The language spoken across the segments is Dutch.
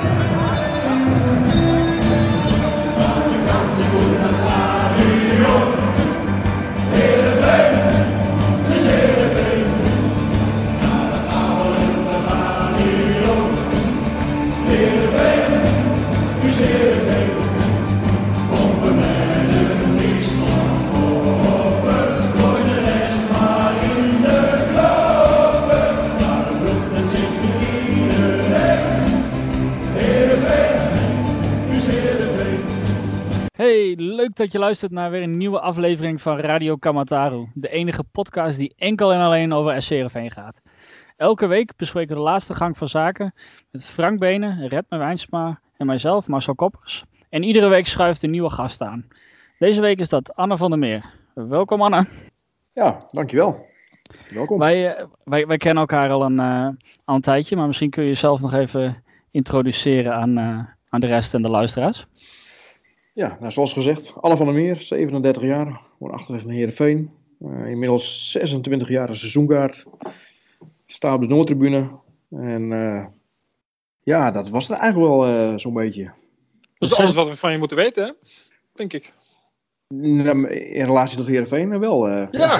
Hey, leuk dat je luistert naar weer een nieuwe aflevering van Radio Kamataru. De enige podcast die enkel en alleen over SC Heerenveen gaat. Elke week bespreken we de laatste gang van zaken met Frank Benen, Redmer Wijnsma en mijzelf, Marcel Koppers. En iedere week schuift een nieuwe gast aan. Deze week is dat Anne van der Meer. Welkom Anne. Ja, dankjewel. Welkom. Wij kennen elkaar al een tijdje, maar misschien kun je jezelf nog even introduceren aan de rest en de luisteraars. Ja, nou, zoals gezegd, Anne van der Meer, 37 jaar, woonachtig in Heerenveen. Inmiddels 26 jaar een seizoenkaart. Sta op de Noordtribune. En ja, dat was het eigenlijk wel zo'n beetje. Dat is alles wat we van je moeten weten, hè? Denk ik. In relatie tot Heerenveen wel. Ja.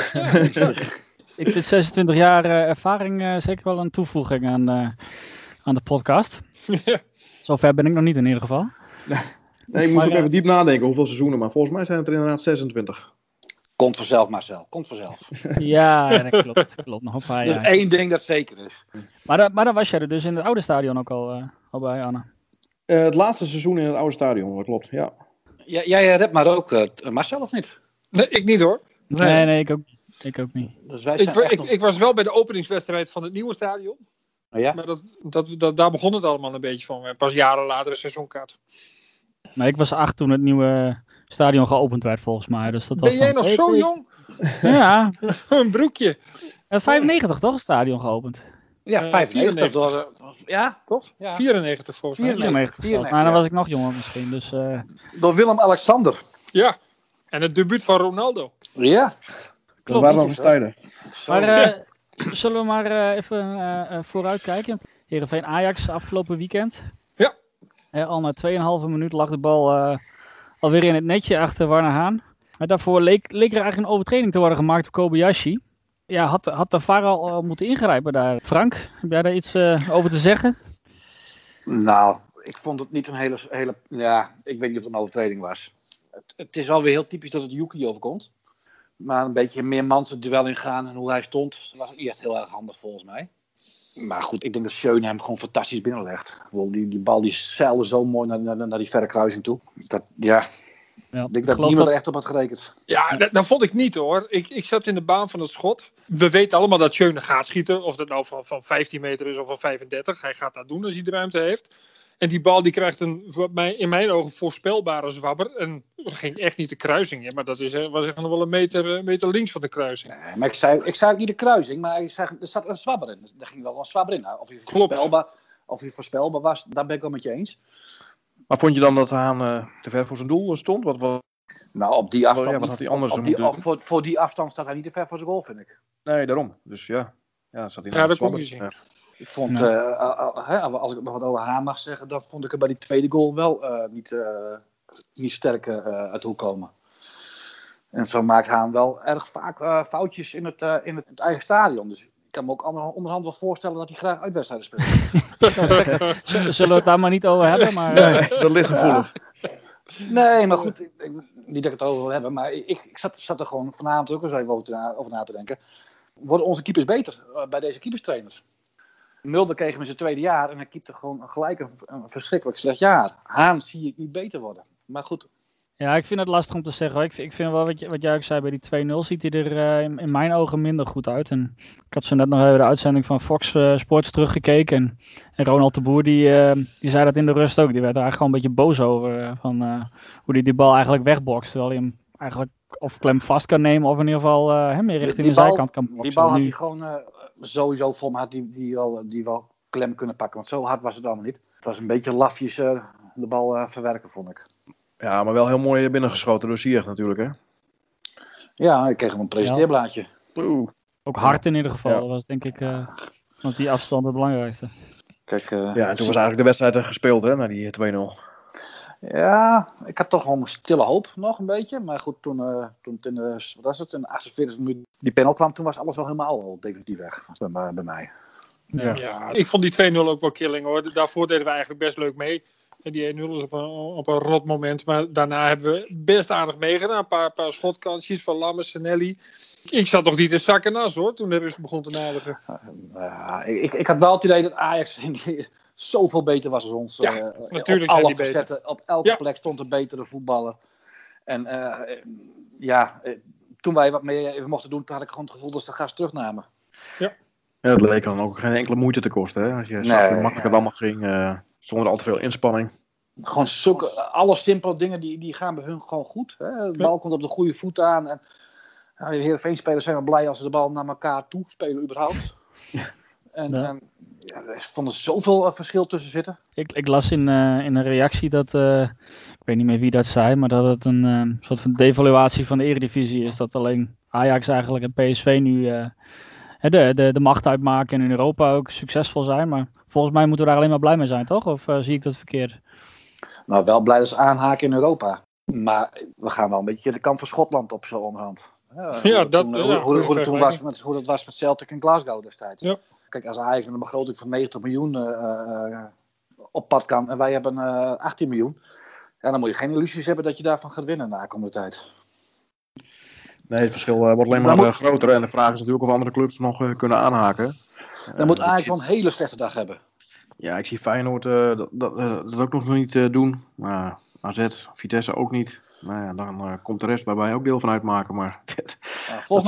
Ik vind 26 jaar ervaring zeker wel een toevoeging aan de podcast. Ja. Zover ben ik nog niet in ieder geval. Nee, ik moest ook even diep nadenken hoeveel seizoenen, maar volgens mij zijn het er inderdaad 26. Komt vanzelf, Marcel. Komt vanzelf. Ja, dat klopt. Nog een paar Dat jaar. is één ding dat zeker is. Maar dan was jij er dus in het oude stadion ook al bij, Anne. Het laatste seizoen in het oude stadion, dat klopt, ja. Jij redt maar ook, Marcel, of niet? Nee, ik niet hoor. Nee, ik ook niet. Dus wij zijn Ik was wel bij de openingswedstrijd van het nieuwe stadion. Ja? Maar daar begon het allemaal een beetje van. Pas jaren later een seizoenkaart. Maar ik was 8 toen het nieuwe stadion geopend werd volgens mij. Dus dat was Ben jij nog zo jong? Ja, Een broekje. 95 toch, het stadion geopend. Ja, 95 94. door... ja, toch? Ja. 94 volgens mij. 94 zelfs. Nou, dan was ik nog jonger misschien. Dus, Door Willem-Alexander. Ja. En het debuut van Ronaldo. Ja. Dat waren nog eens tijden. Maar zullen we maar even vooruitkijken. Heerenveen Ajax afgelopen weekend. Ja. Al na 2,5 minuut lag de bal alweer in het netje achter Warner Haan. Maar daarvoor leek er eigenlijk een overtreding te worden gemaakt door Kobayashi. Ja, had de VAR al moeten ingrijpen daar. Frank, heb jij daar iets over te zeggen? Nou, ik vond het niet een hele... Ja, ik weet niet of het een overtreding was. Het is alweer heel typisch dat het Yuki overkomt. Maar een beetje meer mans het duel ingaan en hoe hij stond, was echt heel erg handig volgens mij. Maar goed, ik denk dat Schöne hem gewoon fantastisch binnenlegt. Die bal die zeilde zo mooi naar die verre kruising toe. Ja, ik denk dat niemand er echt op had gerekend. Ja, dat vond ik niet hoor. Ik zat in de baan van het schot. We weten allemaal dat Schöne gaat schieten. Of dat nou van 15 meter is of van 35. Hij gaat dat doen als hij de ruimte heeft. En die bal die krijgt in mijn ogen voorspelbare zwabber. En ging echt niet de kruising in. Maar dat was echt nog wel een meter links van de kruising. Nee, maar ik zei ook niet de kruising. Maar er zat een zwabber in. Er ging wel een zwabber in. Of hij voorspelbaar was, daar ben ik wel met je eens. Maar vond je dan dat Haan te ver voor zijn doel stond? Nou, op die afstand. Wat had hij anders moeten doen? Voor die afstand staat hij niet te ver voor zijn goal, vind ik. Nee, daarom. Dus ja. Ja, zat hij dat kon je zien. Ja. Ik vond, als ik nog wat over Haan mag zeggen, dan vond ik hem bij die tweede goal wel niet sterk uit de hoek komen. En zo maakt Haan wel erg vaak foutjes in het eigen stadion. Dus ik kan me ook onderhand wel voorstellen dat hij graag uitwedstrijden speelt. Zullen we het daar maar niet over hebben? Maar, Nee, dat ligt gevoelig. Nee, maar goed, niet dat ik het over wil hebben, maar ik zat er gewoon vanavond ook eens even over na te denken. Worden onze keepers beter bij deze keeperstrainer? Mulder kreeg hem in zijn tweede jaar en hij keepte gewoon gelijk een verschrikkelijk slecht jaar. Haan zie ik niet beter worden. Maar goed. Ja, ik vind het lastig om te zeggen. Ik vind wel wat jij ook zei bij die 2-0 ziet hij er in mijn ogen minder goed uit. En ik had zo net nog even de uitzending van Fox Sports teruggekeken. En Ronald de Boer die zei dat in de rust ook. Die werd er eigenlijk gewoon een beetje boos over. Van hoe hij die bal eigenlijk wegbokst. Terwijl hij hem eigenlijk of klem vast kan nemen of in ieder geval meer richting de zijkant kan boksen. Die bal had hij gewoon sowieso vol, had die wel klem kunnen pakken. Want zo hard was het allemaal niet. Het was een beetje lafjes de bal verwerken, vond ik. Ja, maar wel heel mooi binnengeschoten door Ziyech natuurlijk, hè? Ja, ik kreeg hem een presenteerblaadje. Oeh. Ook hard in ieder geval. Ja. Dat was denk ik want die afstand het belangrijkste. Kijk, Ja, en toen was eigenlijk de wedstrijd gespeeld, hè, naar die 2-0. Ja, ik had toch wel een stille hoop nog een beetje. Maar goed, toen in de, wat was het, in de 48e minuut die panel kwam, toen was alles wel helemaal al definitief weg bij mij. Ja, ik vond die 2-0 ook wel killing hoor. Daarvoor deden we eigenlijk best leuk mee. En die 1-0 is op een rot moment. Maar daarna hebben we best aardig meegedaan. Een paar schotkansjes van Lammers, Senelli. Ik zat nog niet in zakken nas hoor, toen hebben ze begonnen te naderen. Ik had wel het idee dat Ajax zoveel beter was dan ons. Ja, natuurlijk op zijn alle die facetten, op elke plek stond een betere voetballer. En toen wij wat meer mochten doen, toen had ik gewoon het gevoel dat ze de gas terugnamen. Ja, dat leek dan ook geen enkele moeite te kosten. Hè? Als je zag hoe makkelijk het allemaal ging, zonder al te veel inspanning. Gewoon alle simpele dingen die gaan bij hun gewoon goed. Hè? De bal komt op de goede voet aan. En Heerenveen-spelers zijn wel blij als ze de bal naar elkaar toe spelen überhaupt. En er vond er zoveel verschil tussen zitten. Ik las in een reactie dat, ik weet niet meer wie dat zei, maar dat het een soort van devaluatie van de Eredivisie is. Dat alleen Ajax eigenlijk en PSV nu de macht uitmaken en in Europa ook succesvol zijn. Maar volgens mij moeten we daar alleen maar blij mee zijn, toch? Of zie ik dat verkeerd? Nou, wel blij dat ze aanhaken in Europa. Maar we gaan wel een beetje de kant van Schotland op zo onderhand. Hoe dat was met Celtic in Glasgow destijds. Ja. Kijk, als Ajax met een begroting van 90 miljoen op pad kan en wij hebben 18 miljoen, dan moet je geen illusies hebben dat je daarvan gaat winnen na de komende tijd. Nee, het verschil wordt alleen maar groter en de vraag is natuurlijk of andere clubs nog kunnen aanhaken. Dan moet Ajax wel een hele slechte dag hebben. Ja, ik zie Feyenoord dat ook nog niet doen. AZ, Vitesse ook niet. Nou ja, dan komt de rest waar wij ook deel van uitmaken. Maar volgens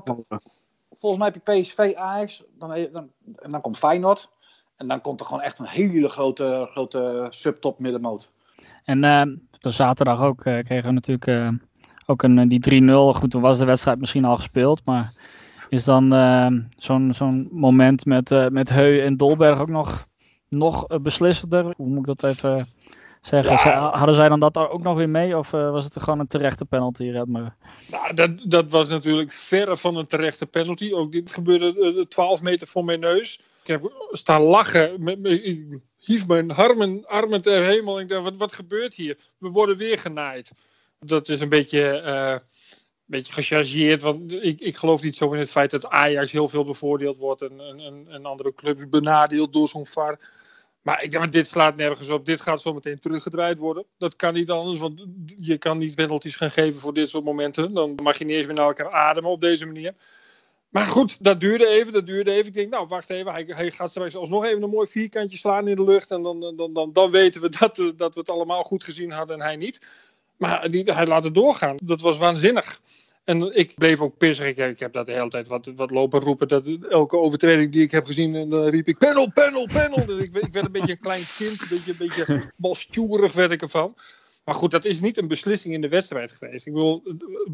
mij heb je PSV, Ajax, dan komt Feyenoord. En dan komt er gewoon echt een hele grote subtop middenmoot. En de zaterdag ook kregen we natuurlijk ook die 3-0. Goed, toen was de wedstrijd misschien al gespeeld. Maar is dan zo'n moment met Heu en Dolberg ook nog beslissender? Hoe moet ik dat even zeggen? Ja. Hadden zij dan dat ook nog weer mee? Of was het gewoon een terechte penalty? Nou, dat was natuurlijk verre van een terechte penalty. Ook dit gebeurde 12 meter voor mijn neus. Ik heb staan lachen. Ik hief mijn armen ter hemel. Ik dacht, wat gebeurt hier? We worden weer genaaid. Dat is een beetje gechargeerd. Want ik geloof niet zo in het feit dat Ajax heel veel bevoordeeld wordt. En andere clubs benadeeld door zo'n VAR. Maar ik denk, dit slaat nergens op. Dit gaat zo meteen teruggedraaid worden. Dat kan niet anders, want je kan niet penalties gaan geven voor dit soort momenten. Dan mag je niet eens meer naar elkaar ademen op deze manier. Maar goed, dat duurde even. Ik denk, nou, wacht even. Hij gaat straks alsnog even een mooi vierkantje slaan in de lucht. En dan weten we dat we het allemaal goed gezien hadden en hij niet. Maar hij laat het doorgaan. Dat was waanzinnig. En ik bleef ook pissig. Ik heb dat de hele tijd wat lopen roepen. Dat elke overtreding die ik heb gezien, en dan riep ik panel. Dus ik werd een beetje een klein kind. Een beetje balstuurig werd ik ervan. Maar goed, dat is niet een beslissing in de wedstrijd geweest. Ik bedoel,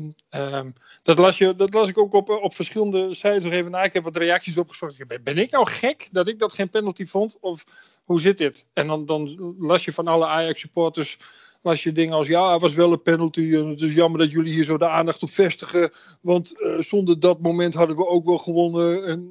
dat las ik ook op verschillende sites nog even na. Ik heb wat reacties opgezocht. Ben ik nou gek dat ik dat geen penalty vond? Of hoe zit dit? En dan las je van alle Ajax-supporters las je dingen als, ja, het was wel een penalty en het is jammer dat jullie hier zo de aandacht op vestigen, want zonder dat moment hadden we ook wel gewonnen. En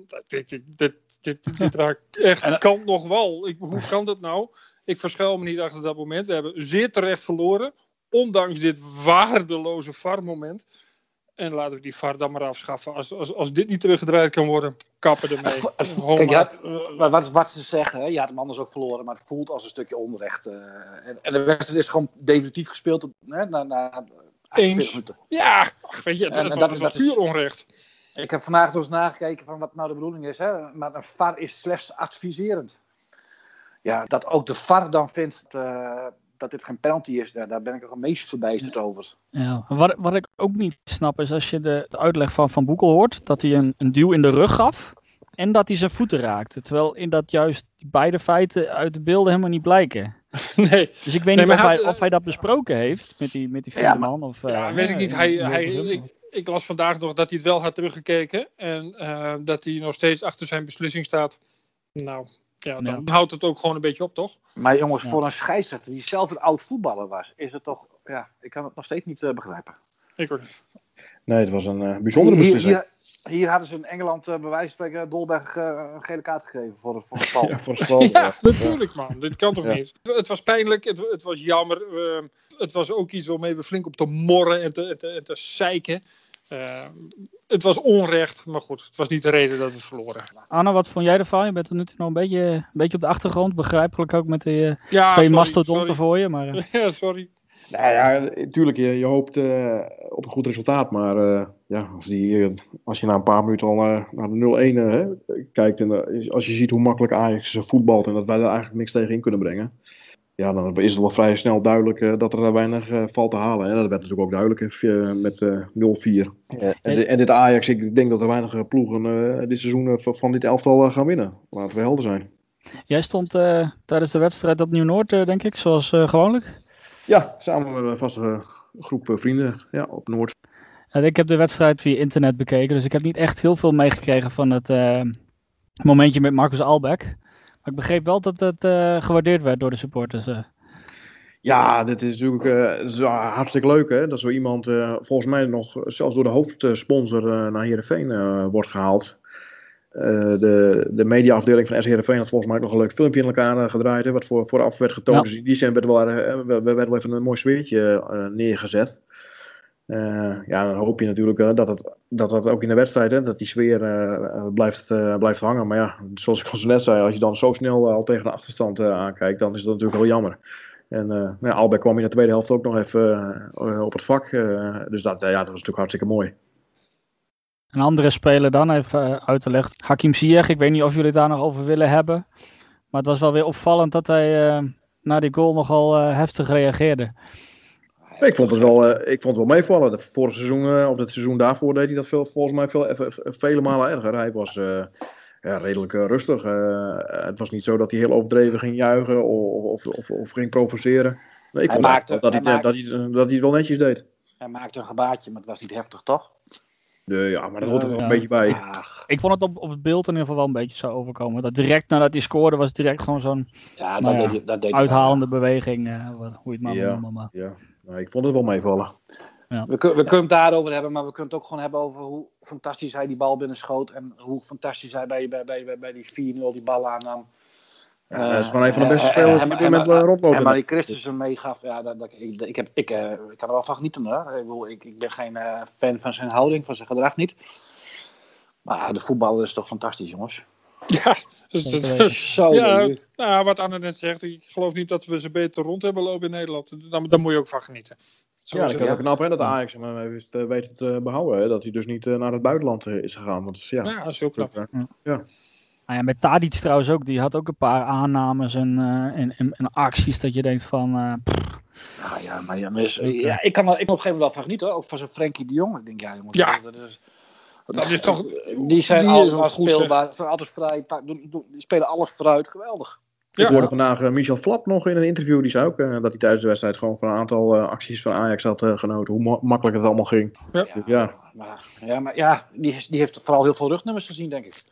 dit raakt echt kant nog wal. Hoe kan dat nou? Ik verschuil me niet achter dat moment. We hebben zeer terecht verloren, ondanks dit waardeloze VAR-moment. En laten we die VAR dan maar afschaffen. Als dit niet teruggedraaid kan worden, kappen ermee. Kijk, wat ze zeggen, je had hem anders ook verloren, maar het voelt als een stukje onrecht. En de wedstrijd is gewoon definitief gespeeld na 48 minuten. Ja, weet je, het was puur onrecht. Ik heb vandaag dus nagekeken van wat nou de bedoeling is. Hè? Maar een VAR is slechts adviserend. Ja, dat ook de VAR dan vindt dat dit geen penalty is, daar ben ik er het meest verbijsterd over. Ja, wat ik ook niet snap is als je de uitleg van Boekel hoort, dat hij een duw in de rug gaf en dat hij zijn voeten raakte. Terwijl in dat juist beide feiten uit de beelden helemaal niet blijken. Nee. Dus ik weet niet of hij dat besproken heeft met die vierde man. Weet ik niet. Ik las vandaag nog dat hij het wel had teruggekeken en dat hij nog steeds achter zijn beslissing staat. Nou, ja, dan houdt het ook gewoon een beetje op, toch? Maar jongens, voor een scheidsrechter die zelf een oud voetballer was, is het toch, ik kan het nog steeds niet begrijpen. Ik ook niet. Nee, het was een bijzondere beslissing. Hier hadden ze in Engeland bij wijze van spreken Dolberg een gele kaart gegeven voor een val. Ja, voor een spel. Ja, natuurlijk man. Dit kan toch Ja. niet? Het was pijnlijk, het was jammer. Het was ook iets waarmee we flink op te morren en te zeiken. Het was onrecht, maar goed, het was niet de reden dat we verloren. Anna, wat vond jij ervan? Je bent er nu nog een beetje op de achtergrond. Begrijpelijk ook met de Ja, twee sorry, mastodonten voor je. Maar Ja, sorry. Nou ja, natuurlijk, je hoopt op een goed resultaat. Maar als je na een paar minuten al naar de 0-1 kijkt. En als je ziet hoe makkelijk Ajax voetbalt en dat wij daar eigenlijk niks tegen in kunnen brengen. Ja, dan is het wel vrij snel duidelijk dat er daar weinig valt te halen. Hè. Dat werd natuurlijk ook duidelijk met 0-4. En dit Ajax, ik denk dat er weinig ploegen dit seizoen van dit elftal gaan winnen. Laten we helder zijn. jij stond tijdens de wedstrijd op Nieuw-Noord, denk ik, zoals gewoonlijk. Ja, samen met een vaste groep vrienden op Noord. Ik heb de wedstrijd via internet bekeken, dus ik heb niet echt heel veel meegekregen van het momentje met Marcus Albeck. Maar ik begreep wel dat het gewaardeerd werd door de supporters. Ja, dit is natuurlijk hartstikke leuk, hè? Dat zo iemand volgens mij nog zelfs door de hoofdsponsor naar Heerenveen wordt gehaald. De mediaafdeling van SC Heerenveen had volgens mij ook nog een leuk filmpje in elkaar gedraaid, hè, wat vooraf werd getoond. Ja. Dus in die zin werd wel even een mooi sfeertje neergezet. Dan hoop je natuurlijk dat ook in de wedstrijd, hè, dat die sfeer blijft hangen. Maar ja, zoals ik al zo net zei, als je dan zo snel al tegen de achterstand aankijkt, dan is dat natuurlijk wel jammer. En Albeck kwam in de tweede helft ook nog even op het vak. Dus dat was natuurlijk hartstikke mooi. Een andere speler dan, even uit te leggen. Hakim Ziyech, ik weet niet of jullie het daar nog over willen hebben. Maar het was wel weer opvallend dat hij na die goal nogal heftig reageerde. Ik vond het wel meevallen. Het vorige seizoen, of het seizoen daarvoor, deed hij dat volgens mij vele malen erger. Hij was redelijk rustig. Het was niet zo dat hij heel overdreven ging juichen of ging provoceren. Nee, ik vond dat hij het wel netjes deed. Hij maakte een gebaartje, maar het was niet heftig, toch? Ja, maar dat hoort er wel een beetje bij. Ik vond het op het beeld in ieder geval wel een beetje zo overkomen. Dat direct nadat hij scoorde was het direct gewoon zo'n Dat deed uithalende beweging. Hoe je het maar wil noemen. Maar. Ja. Nou, ik vond het wel meevallen. Ja. We kunnen het daarover hebben, maar we kunnen het ook gewoon hebben over hoe fantastisch hij die bal binnenschoot. En hoe fantastisch hij bij die 4-0 die bal aannam. Hij is gewoon een van de beste spelers die op dit moment rondloopt. En Marie Christensen meegaf, ik kan er wel van genieten hoor. Ik ben geen fan van zijn houding, van zijn gedrag niet. Maar de voetballer is toch fantastisch, jongens. Ja, Zo. Wat Anne net zegt, ik geloof niet dat we ze beter rond hebben lopen in Nederland. Daar moet je ook van genieten. Ja, ik vind het ook knap hè, dat Ajax hem heeft weten te behouden. Hè, dat hij dus niet naar het buitenland is gegaan. Want, dat is heel knap. Nou ja, met Tadic trouwens ook. Die had ook een paar aannames en acties dat je denkt van... Ik kan er op een gegeven moment wel van genieten hoor. Ook van zo'n Frenkie de Jong. Ik denk, ja jongens. Ja. Dat is toch... Die zijn die allemaal is goed, speelbaar. Ze zijn altijd vrij. Die spelen alles vooruit. Geweldig. Ik hoorde vandaag Michel Flap nog in een interview. Die zei ook dat hij tijdens de wedstrijd gewoon van een aantal acties van Ajax had genoten. Hoe makkelijk het allemaal ging. Die heeft vooral heel veel rugnummers gezien, denk ik.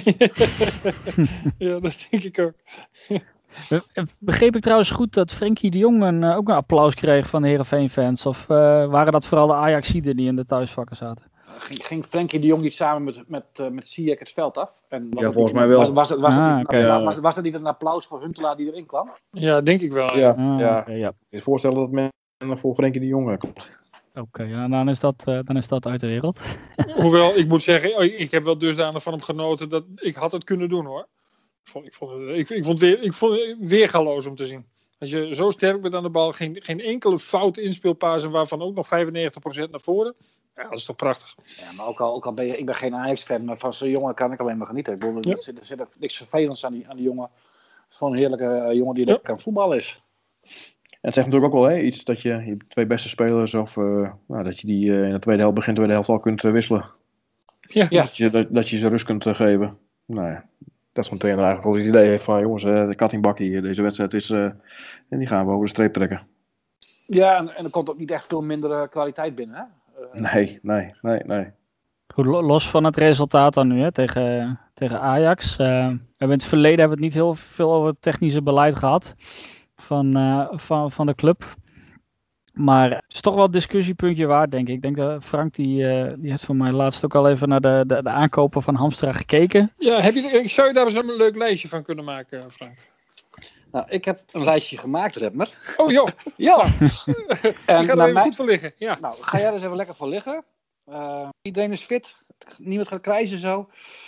Ja, dat denk ik ook. Begreep ik trouwens goed dat Frenkie de Jong ook een applaus kreeg van de Heerenveen-fans? Of waren dat vooral de Ajaxiden die in de thuisvakken zaten? Ging Frenkie de Jong niet samen met Ziyech het veld af? En volgens mij wel. Was het niet een applaus voor Huntelaar die erin kwam? Ja, denk ik wel. Ik kan je voorstellen dat men voor Frenkie de Jong komt. Oké, dan is dat uit de wereld. Hoewel, ik moet zeggen, ik heb wel dusdanig van hem genoten dat ik had het kunnen doen hoor. Ik vond het weergaloos om te zien. Als je zo sterk bent aan de bal, geen enkele fout inspeelpaas en waarvan ook nog 95% naar voren. Ja, dat is toch prachtig. Ja, maar ook al ben je, ik ben geen Ajax-fan, maar van zo'n jongen kan ik alleen maar genieten. Er zit niks vervelends aan die jongen. Het is gewoon een heerlijke jongen die kan voetballen is. En het zegt natuurlijk ook wel iets dat je twee beste spelers of dat je die in de tweede helft al kunt wisselen. Ja. Dat je ze rust kunt geven. Nou ja, dat is mijn trainer eigenlijk wel het idee heeft van jongens, de kat in bakkie, deze wedstrijd is en die gaan we over de streep trekken. Ja, en er komt ook niet echt veel minder kwaliteit binnen hè? Nee. Goed, los van het resultaat dan nu hè, tegen Ajax. We hebben in het verleden het niet heel veel over het technische beleid gehad van de club. Maar het is toch wel een discussiepuntje waard, denk ik. Ik denk dat Frank, die heeft voor mij laatst ook al even naar de aankopen van Hamstra gekeken. Ja, zou je daar eens een leuk lijstje van kunnen maken, Frank? Nou, ik heb een lijstje gemaakt, Redmer. Oh joh, Ja. ik ga er even goed voor liggen. Ja. Nou, ga jij er eens even lekker voor liggen. Iedereen is fit. Niemand gaat krijzen zo.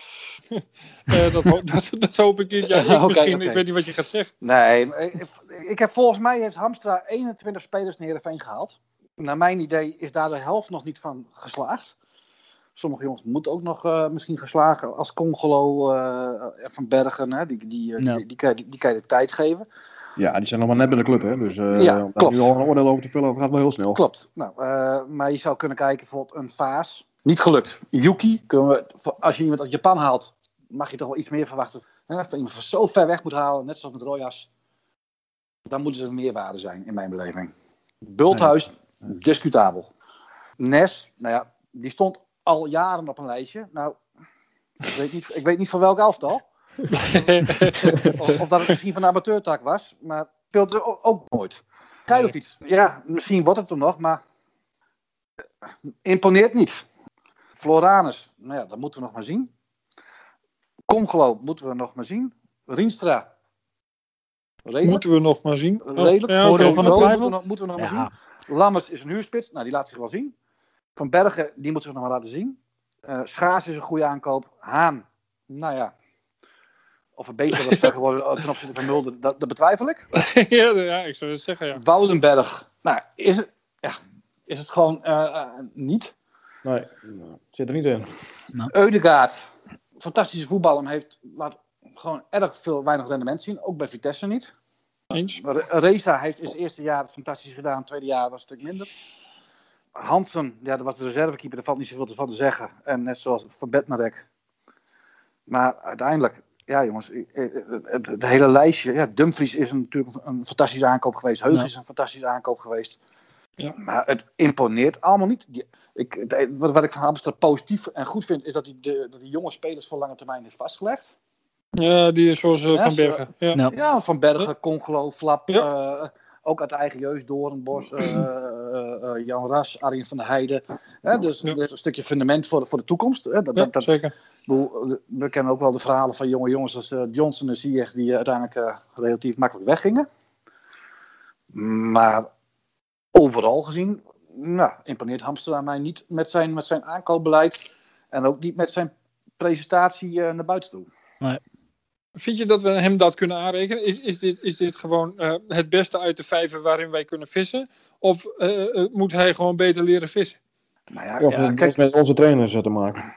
Dat hoop ik niet. Ja, misschien. Ik weet niet wat je gaat zeggen. Nee, ik heb volgens mij heeft Hamstra 21 spelers naar Heerenveen gehaald. Naar mijn idee is daar de helft nog niet van geslaagd. Sommige jongens moeten ook nog misschien geslagen als Congolo van Bergen. Hè? Die kan je de tijd geven. Ja, die zijn nog maar net bij de club, hè. Dus klopt. Nu al een oordeel over te vullen, gaat wel heel snel. Klopt. Nou, maar je zou kunnen kijken, bijvoorbeeld een Vaas. Niet gelukt. Yuki, als je iemand uit Japan haalt, mag je toch wel iets meer verwachten. Hè? Als je iemand van zo ver weg moet halen, net zoals met Rojas, dan moeten ze een meerwaarde zijn, in mijn beleving. Bulthuis, discutabel. Nes, nou ja, die stond al jaren op een lijstje. Nou, ik weet niet van welk elftal. of dat het misschien van de amateurtak was, maar speelde ook nooit. Krijlovic, ja, misschien wordt het er nog, maar imponeert niet. Floranus, nou ja, dat moeten we nog maar zien. Congolo moeten we nog maar zien. Rienstra. Redelijk. Moeten we nog maar zien. Redelijk. Voordeel van de twijfel. Moeten we nog maar zien. Lammers is een huurspits. Nou, die laat zich wel zien. Van Bergen, die moet zich nog maar laten zien. Schaars is een goede aankoop. Haan, nou ja. Of het beter was geworden ten opzichte van Mulder, dat betwijfel ik. ja, ik zou het zeggen, ja. Woudenberg, nou, is het gewoon niet. Nee, zit er niet in. Eudegaard, fantastische voetballer, heeft laat gewoon erg weinig rendement zien. Ook bij Vitesse niet. Eens. Reza heeft in zijn eerste jaar het fantastisch gedaan. Het tweede jaar was een stuk minder. Hansen, ja, dat was de reservekeeper. Daar valt niet zoveel van te zeggen. En net zoals Van Bednarek. Maar uiteindelijk, ja jongens, het hele lijstje. Ja, Dumfries is natuurlijk een fantastische aankoop geweest. Heug is een fantastische aankoop geweest. Ja. Maar het imponeert allemaal niet. Wat ik van Hamstra positief en goed vind, is dat die jonge spelers voor lange termijn heeft vastgelegd. Ja, die is zoals Van Bergen. Ja, Van Bergen, Congolo, Flap. Ook uit de eigen jeugd, Doornbos, Jan Ras, Arjen van der Heijden. Dus een stukje fundament voor de toekomst. Dat zeker. We kennen ook wel de verhalen van jonge jongens als Johnson en Ziyech, die uiteindelijk relatief makkelijk weggingen. Maar overal gezien, nou, imponeert Hamstra mij niet met zijn aankoopbeleid en ook niet met zijn presentatie naar buiten toe. Nee. Vind je dat we hem dat kunnen aanrekenen? Is dit gewoon het beste uit de vijver waarin wij kunnen vissen? Of moet hij gewoon beter leren vissen? Nou kijk, met onze trainers te maken.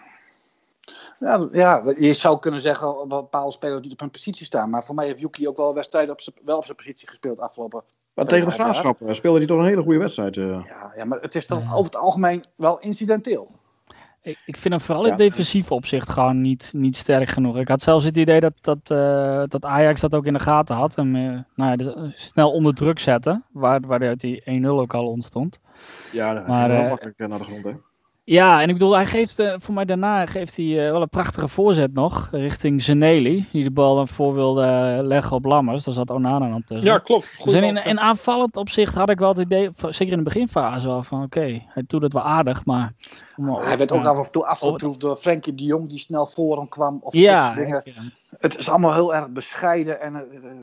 Ja, je zou kunnen zeggen op bepaalde spelers die op hun positie staan. Maar voor mij heeft Yuki ook wel wedstrijden op zijn positie gespeeld afgelopen. Maar tegen de Graafschap speelde hij toch een hele goede wedstrijd. Ja, maar het is toch over het algemeen wel incidenteel. Ik vind hem vooral in defensief opzicht gewoon niet sterk genoeg. Ik had zelfs het idee dat Ajax dat ook in de gaten had. En snel onder druk zetten. Waaruit die 1-0 ook al ontstond. Ja, dat ging wel makkelijk naar de grond, hè? Ja, en ik bedoel, hij geeft voor mij daarna wel een prachtige voorzet nog. Richting Zeneli. Die de bal dan voor wilde leggen op Lammers. Daar zat Onana dan tussen. Ja, klopt. Dus in aanvallend opzicht had ik wel het idee, zeker in de beginfase wel van oké, hij doet het wel aardig, maar... Hij werd ook af en toe afgetroefd door Frenkie de Jong die snel voor hem kwam. Of dingen. Het is allemaal heel erg bescheiden. En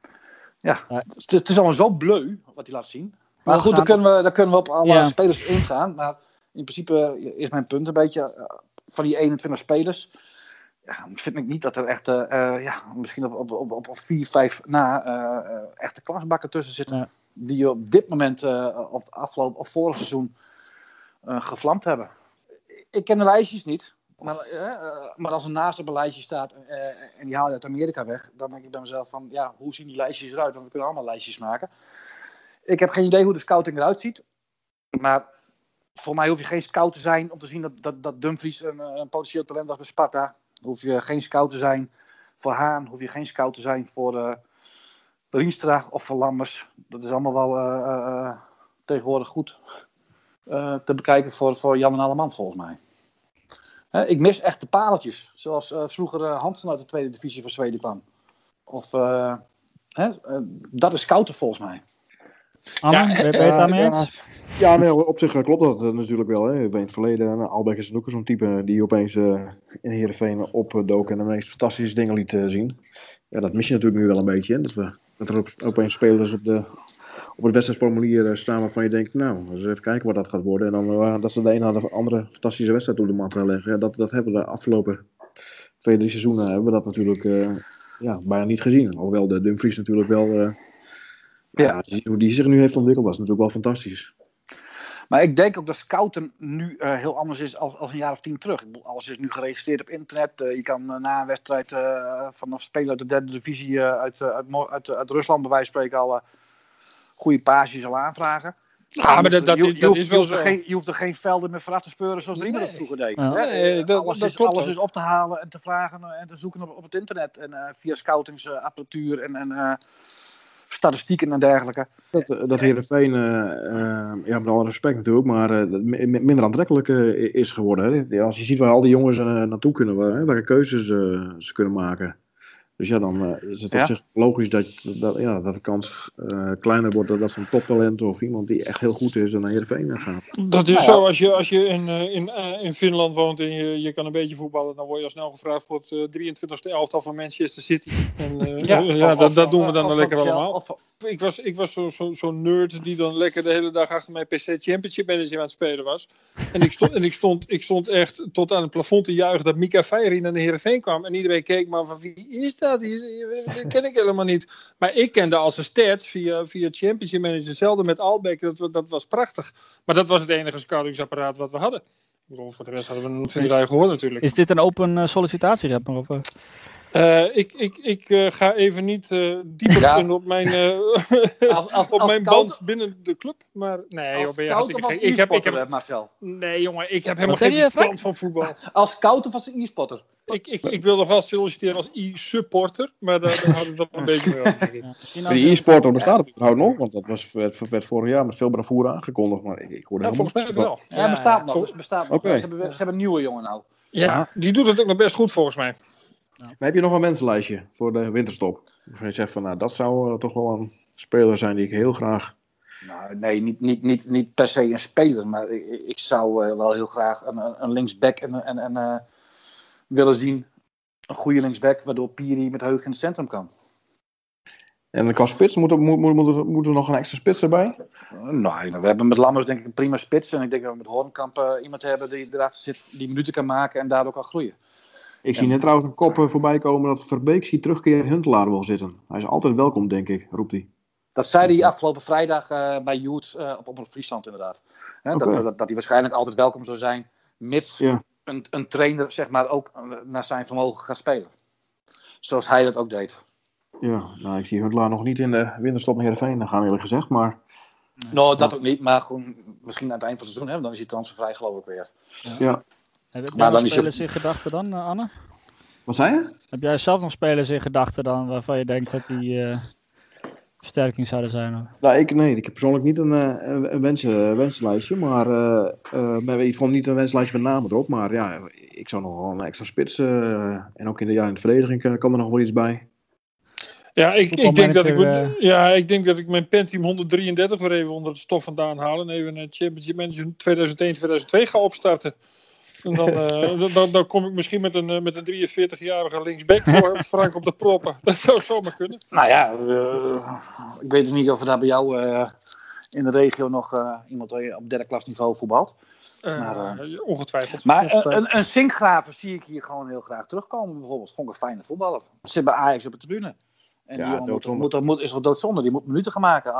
het is allemaal zo bleu wat hij laat zien. Maar goed, daar kunnen we op alle spelers ingaan. Maar in principe is mijn punt een beetje van die 21 spelers. Ja, vind ik niet dat er echt, misschien op 4, 5 na echte klasbakken tussen zitten. Ja. Die op dit moment of afgelopen of vorig seizoen gevlamd hebben. Ik ken de lijstjes niet. Maar als er naast op een lijstje staat en die haal je uit Amerika weg, dan denk ik bij mezelf van, ja, hoe zien die lijstjes eruit? Want we kunnen allemaal lijstjes maken. Ik heb geen idee hoe de scouting eruit ziet. Maar voor mij hoef je geen scout te zijn om te zien dat Dumfries een potentieel talent was bij Sparta. Hoef je geen scout te zijn voor Haan. Hoef je geen scout te zijn voor Rienstra of voor Lammers. Dat is allemaal wel tegenwoordig goed te bekijken voor Jan en Alleman volgens mij. Ik mis echt de paletjes. Zoals vroeger Hansen uit de tweede divisie van Zweden kwam. Of dat is scouten volgens mij. Anne, ben je het daarmee eens? Ja, nee, op zich klopt dat natuurlijk wel. Hè. In het verleden, Albeck is ook zo'n type die opeens in Heerenveen opdook en de meest fantastische dingen liet zien. Ja, dat mis je natuurlijk nu wel een beetje. Hè. Dat er opeens spelers op het wedstrijdformulier staan waarvan je denkt, nou, eens even kijken wat dat gaat worden. En dan dat ze de ene na de andere fantastische wedstrijd op de mat gaan leggen. Ja, dat hebben we de afgelopen 2-3 seizoenen hebben we dat natuurlijk bijna niet gezien. Alhoewel de Dumfries natuurlijk wel... hoe die zich nu heeft ontwikkeld, dat is natuurlijk wel fantastisch. Maar ik denk ook dat scouten nu heel anders is als een jaar of 10 terug. Ik bedoel, alles is nu geregistreerd op internet. Je kan na een wedstrijd van een speler uit de derde divisie uit Rusland bij wijze van spreken al goede pages al aanvragen. Ja, maar dat is wel zo. Je hoeft er geen velden meer vanaf te speuren zoals Riemer dat vroeger deed. Ja. Alles is op te halen en te vragen en te zoeken op het internet. En via scoutingsapparatuur en statistieken en dergelijke. Dat Heerenveen, met alle respect natuurlijk, maar minder aantrekkelijk is geworden. Hè? Als je ziet waar al die jongens naartoe kunnen, welke keuzes ze kunnen maken. Dus ja, dan is het op zich logisch dat de kans kleiner wordt dat zo'n toptalent of iemand die echt heel goed is naar Heerenveen gaat. Dat is zo, als je in Finland woont en je kan een beetje voetballen, dan word je al snel gevraagd voor het 23e elftal van Manchester City. En dat doen we dan lekker allemaal. Ik was zo'n nerd die dan lekker de hele dag achter mijn PC Championship Manager aan het spelen was. En ik stond echt tot aan het plafond te juichen dat Mika Feyenoord naar de Heerenveen kwam. En iedereen keek maar van wie is dat? Die ken ik helemaal niet. Maar ik kende al zijn stats via Championship Manager. Hetzelfde met Albeck, dat was prachtig. Maar dat was het enige scoutingsapparaat wat we hadden. Voor de rest hadden we nog niet gehoord natuurlijk. Is dit een open sollicitatierap? Ik ga even niet dieper in op mijn, op mijn band binnen de club. Maar nee, joh, ben je hartstikke gek. Ik heb Marcel. Nee, jongen, ik heb helemaal geen verstand van voetbal. Als scout of als e-spotter? Ik wil nog wel solliciteren als e-supporter, maar daar houden we dat een beetje mee op. Die e-sporter bestaat het überhaupt nog, want dat werd vorig jaar met veel bravoure aangekondigd, maar ik hoorde helemaal volgens mij wel. Ja, bestaat nog. Okay. Ze hebben een nieuwe jongen nou. Ja, die doet het ook nog best goed volgens mij. Maar heb je nog een wensenlijstje voor de winterstop? Of je zegt van, nou, dat zou toch wel een speler zijn die ik heel graag... Nou, nee, niet per se een speler, maar ik zou wel heel graag een linksback willen zien. Een goede linksback, waardoor Piri met Heug in het centrum kan. En qua spits, moeten we nog een extra spits erbij? Nou, we hebben met Lammers denk ik een prima spits. En ik denk dat we met Hornkamp iemand hebben die erachter zit, die minuten kan maken en daardoor kan groeien. Ik zie net trouwens een kop voorbij komen dat Verbeek ziet terugkeer Huntelaar wil zitten. Hij is altijd welkom, denk ik, roept hij. Dat zei hij afgelopen vrijdag bij Youth op Friesland inderdaad. Dat hij waarschijnlijk altijd welkom zou zijn, mits een trainer zeg maar ook naar zijn vermogen gaat spelen. Zoals hij dat ook deed. Ja, nou ik zie Huntelaar nog niet in de winterstop naar Heerenveen gaan eerlijk gezegd, maar... Nou, dat ook niet, maar gewoon misschien aan het eind van het seizoen, dan is hij transfervrij geloof ik weer. Ja. Heb jij nog spelers in gedachten dan, Anne? Wat zei je? Heb jij zelf nog spelers in gedachten dan waarvan je denkt dat die versterking zouden zijn? Nou, ik heb persoonlijk niet een wenslijstje, maar ik vond niet een wenslijstje met namen erop, maar ja, ik zou nog wel een extra spits en ook in de verdediging kan er nog wel iets bij. Ja, ik denk dat ik mijn Pentium 133 weer even onder het stof vandaan haal en even een Championship Manager 2001-2002 ga opstarten. En dan kom ik misschien met een 43-jarige linksback voor Frank op de proppen. Dat zou zomaar kunnen. Nou ja, ik weet dus niet of er daar bij jou in de regio nog iemand op derde klasniveau voetbalt. Ongetwijfeld. Maar een Sinkgraven zie ik hier gewoon heel graag terugkomen. Bijvoorbeeld, vond ik een fijne voetballer. Zit bij Ajax op de tribune. En die jongen is wel doodzonde. Die moet minuten gaan maken.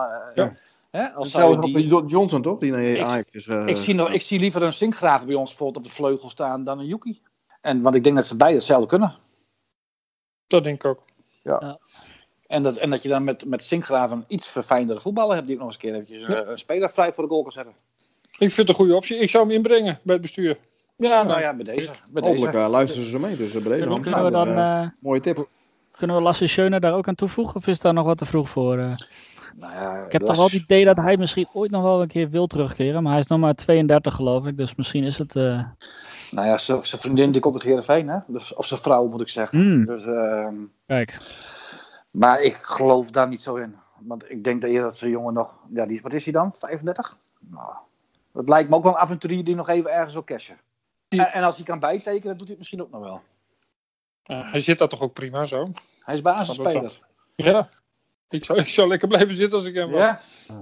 Johnson toch? Die naar Ajax is. Ik zie liever een Sinkgraven bij ons bijvoorbeeld op de vleugel staan dan een Yuki. Want ik denk dat ze beide hetzelfde kunnen. Dat denk ik ook. Ja. En dat je dan met Sinkgraven een iets verfijndere voetballer hebt die ook nog eens een keer eventjes een speler vrij voor de goal kan zetten. Ik vind het een goede optie. Ik zou hem inbrengen bij het bestuur. Ja, nou ja, bij deze. Hopelijk luisteren ze mee. Dus kunnen we dan, mooie tip. Kunnen we Lasse Schöne daar ook aan toevoegen? Of is daar nog wat te vroeg voor? Nou ja, ik heb toch wel het idee dat hij misschien ooit nog wel een keer wil terugkeren. Maar hij is nog maar 32 geloof ik. Dus misschien is het... Nou ja, zijn vriendin die komt uit Heerenveen, hè? Dus, of zijn vrouw moet ik zeggen. Dus, Kijk. Maar ik geloof daar niet zo in. Want ik denk dat zo'n jongen nog... Ja, wat is hij dan? 35? Nou, dat lijkt me ook wel een avonturier die nog even ergens wil cashen. En als hij kan bijtekenen, doet hij het misschien ook nog wel. Hij zit daar toch ook prima zo? Hij is basisspeler. Ja. Ik zou lekker blijven zitten als ik hem was. Ja.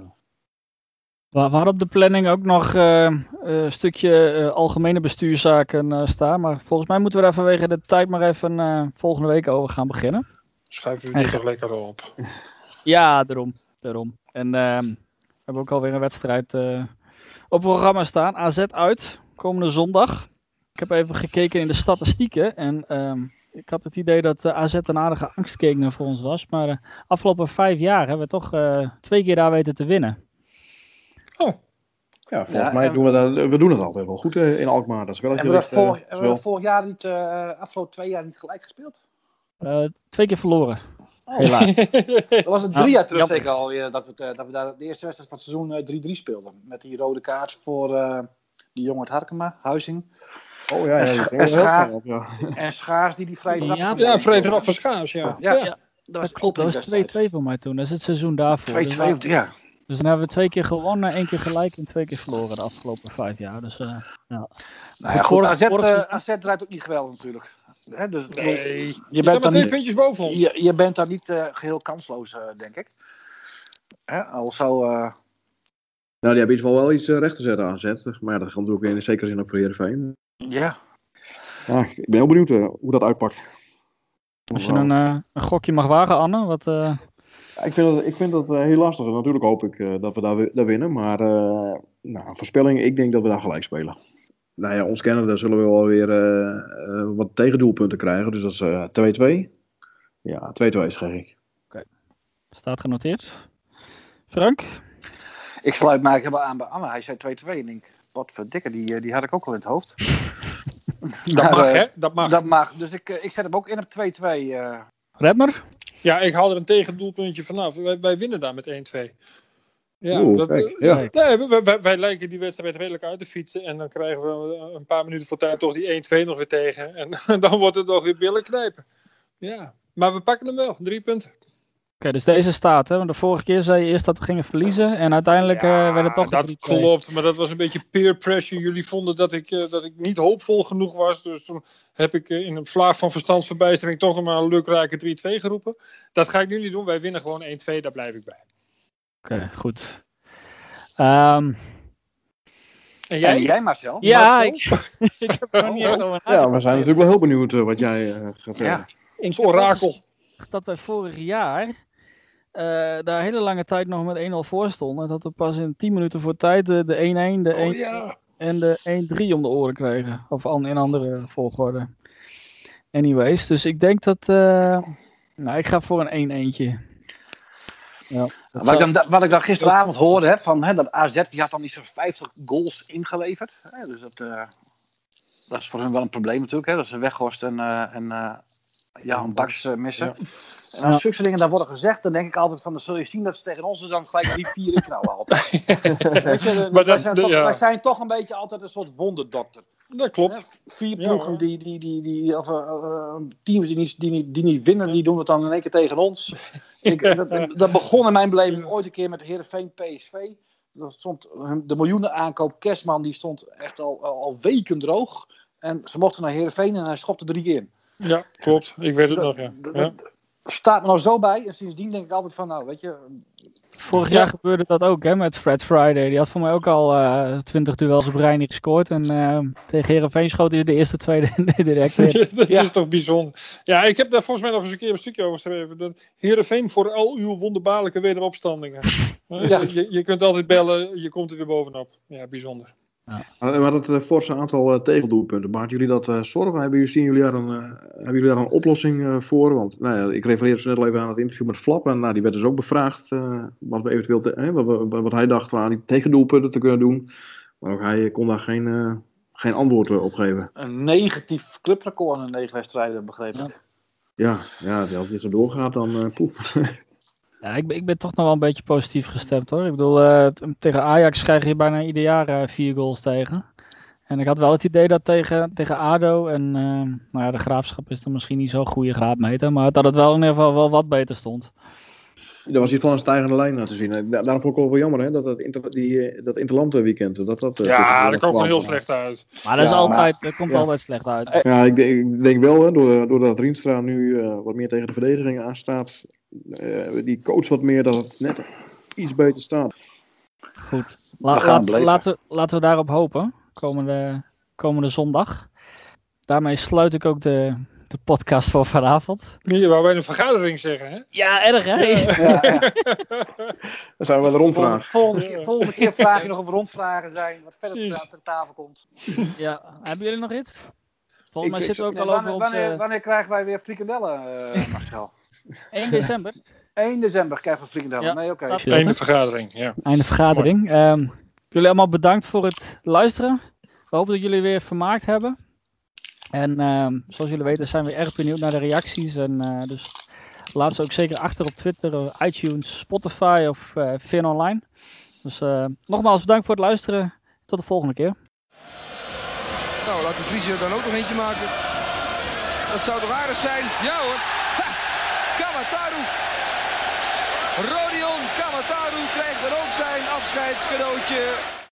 We hadden op de planning ook nog een stukje algemene bestuurszaken staan. Maar volgens mij moeten we daar vanwege de tijd maar even volgende week over gaan beginnen. Schuiven we dit toch lekker op. Ja, daarom. En we hebben ook alweer een wedstrijd op het programma staan. AZ uit, komende zondag. Ik heb even gekeken in de statistieken. En ik had het idee dat AZ een aardige angstgegner voor ons was. Maar de afgelopen 5 jaar hebben we toch 2 keer daar weten te winnen. Oh. Ja, volgens mij doen we doen het altijd wel goed in Alkmaar. Dat is wel Hebben we vorig jaar niet, afgelopen 2 jaar niet gelijk gespeeld? 2 keer verloren. Oh. Helaas. Dat was het 3 jaar terug jammer. zeker al dat we daar de eerste wedstrijd van het seizoen 3-3 speelden. Met die rode kaart voor die jongen uit Harkema, Huizing. Oh ja, En Schaars die vrije trap. Ja, vrije trap van Schaars, ja. Ja. Dat klopt, dat was 2-2 voor mij toen. Dat is het seizoen daarvoor. 2-2, ja. Dus dan hebben we 2 keer gewonnen, 1 keer gelijk en 2 keer verloren de afgelopen 5 jaar. Dus ja. Nou ja, goed, AZ draait ook niet geweldig natuurlijk. Hè, dus, Nee, je bent daar daar 2 puntjes boven ons. Je bent daar niet geheel kansloos, denk ik. Hè, al zo... Nou, die hebben iets wel iets recht te zetten aan AZ. Maar ja, dat geldt natuurlijk in zekere zin ook voor Heerenveen. Ja. Ja, ik ben heel benieuwd hoe dat uitpakt. Als je een gokje mag wagen, Anne, wat... Ja, ik vind dat heel lastig. En natuurlijk hoop ik dat we daar winnen. Maar een voorspelling, ik denk dat we daar gelijk spelen. Nou ja, ons kennende zullen we wel weer wat tegendoelpunten krijgen. Dus dat is 2-2. Ja, 2-2 zeg ik. Oké. Staat genoteerd. Frank? Ik sluit mij aan bij Anne. Hij zei 2-2 en ik denk, wat verdikke, die had ik ook al in het hoofd. Dat mag, hè? Dat mag. Dus ik zet hem ook in op 2-2. Redmer? Ja, ik haal er een tegendoelpuntje vanaf. Wij winnen daar met 1-2. Ja, wij lijken die wedstrijd redelijk uit te fietsen. En dan krijgen we een paar minuten voor tijd toch die 1-2 nog weer tegen. En dan wordt het nog weer billen knijpen. Ja, maar we pakken hem wel. 3 punten. Oké, dus deze staat, hè? Want de vorige keer zei je eerst dat we gingen verliezen. En uiteindelijk werd het toch dat 3-2. klopt, maar dat was een beetje peer pressure. Jullie vonden dat ik niet hoopvol genoeg was. Dus toen heb ik in een vlaag van verstandsverbijstering toch nog maar een lukrijke 3-2 geroepen. Dat ga ik nu niet doen. Wij winnen gewoon 1-2, daar blijf ik bij. Oké, goed. En jij? Marcel? Ja, ik heb er nog niet echt over nagedacht. Ja, we zijn natuurlijk wel heel benieuwd wat jij gaat zeggen. Ja. Ons orakel. Dat wij vorig jaar daar hele lange tijd nog met 1-0 voor stonden. Dat we pas in 10 minuten voor tijd de 1-1, de 1-2 en de 1-3 om de oren kregen. Of in andere volgorde. Anyways, dus ik denk dat... ik ga voor een 1-1'tje. Ja, wat ik dan gisteravond hoorde, dat AZ die had dan niet zo'n 50 goals ingeleverd. Hè, dus dat is voor hun wel een probleem natuurlijk. Hè, dat ze Weghorst en Jan Baks missen. Ja. En als zulke dingen daar worden gezegd, dan denk ik altijd van, dan zul je zien dat ze tegen ons er dan gelijk 3-4 in knallen altijd. Weet je, wij zijn toch een beetje altijd een soort wonderdokter. Dat klopt. 4 ploegen teams die niet winnen, die doen het dan in één keer tegen ons. Dat begon in mijn beleving ooit een keer met Heerenveen PSV. Dat stond de miljoenen aankoop Kerstman, die stond echt al weken droog. En ze mochten naar Heerenveen en hij schopte 3 keer in. Ja, klopt. Ik weet het nog, ja. Staat me nou zo bij. En sindsdien denk ik altijd van, nou, weet je... Vorig jaar gebeurde dat ook, hè, met Fred Friday. Die had voor mij ook al 20 duels op rij niet gescoord. En tegen Heerenveen schoot hij de eerste 2 direct in. Dat is toch bijzonder. Ja, ik heb daar volgens mij nog eens een keer een stukje over geschreven. Heerenveen voor al uw wonderbaarlijke wederopstandingen. Ja. Je kunt altijd bellen, je komt er weer bovenop. Ja, bijzonder. Ja. Maar dat forse aantal tegendoelpunten, maakt jullie dat zorgen? Hebben jullie daar een oplossing voor? Want ik refereerde zo net al even aan het interview met Flap. En die werd dus ook bevraagd wat we eventueel wat hij dacht aan die tegendoelpunten te kunnen doen. Maar ook hij kon daar geen antwoord op geven. Een negatief clubrecord in 9 wedstrijden, begreep ik. Ja, als dit zo doorgaat, dan poef. Ja, ik ben toch nog wel een beetje positief gestemd, hoor. Ik bedoel, tegen Ajax krijg je bijna ieder jaar 4 goals tegen. En ik had wel het idee dat tegen ADO en de Graafschap is dan misschien niet zo'n goede graadmeter, maar dat het wel in ieder geval wel wat beter stond. Er was iets van een stijgende lijn te zien. Daarom vond ik het wel jammer, hè, dat Interland-weekend. Dat Ja, dat komt wel heel slecht uit. Maar dat komt altijd slecht uit. Ja, ik denk wel, hè, doordat Rienstra nu wat meer tegen de verdediging aanstaat, die coach wat meer, dat het net iets beter staat. Goed. Laten we daarop hopen. Komende zondag. Daarmee sluit ik ook de podcast voor vanavond. Je wou bij een vergadering zeggen, hè? Ja, erg hè? Ja. Dan zijn we bij de rondvraag. Volgende keer vraag je nog of er rondvragen zijn. Wat verder ter tafel komt. Ja, hebben jullie nog iets? Volgens mij zitten we ook al over Wanneer krijgen wij weer frikandellen, Marcel? 1 december. 1 december krijgen we frikandellen. Ja, Nee, oké. Einde vergadering, ja. Einde vergadering. Jullie allemaal bedankt voor het luisteren. We hopen dat jullie weer vermaakt hebben. En zoals jullie weten zijn we erg benieuwd naar de reacties. En dus laat ze ook zeker achter op Twitter, iTunes, Spotify of Vin Online. Dus nogmaals bedankt voor het luisteren. Tot de volgende keer. Nou, laat de Vriezer dan ook nog eentje maken. Dat zou toch aardig zijn? Ja hoor. Ha! Kamataru. Rodion Kamataru krijgt dan ook zijn afscheidscadeautje.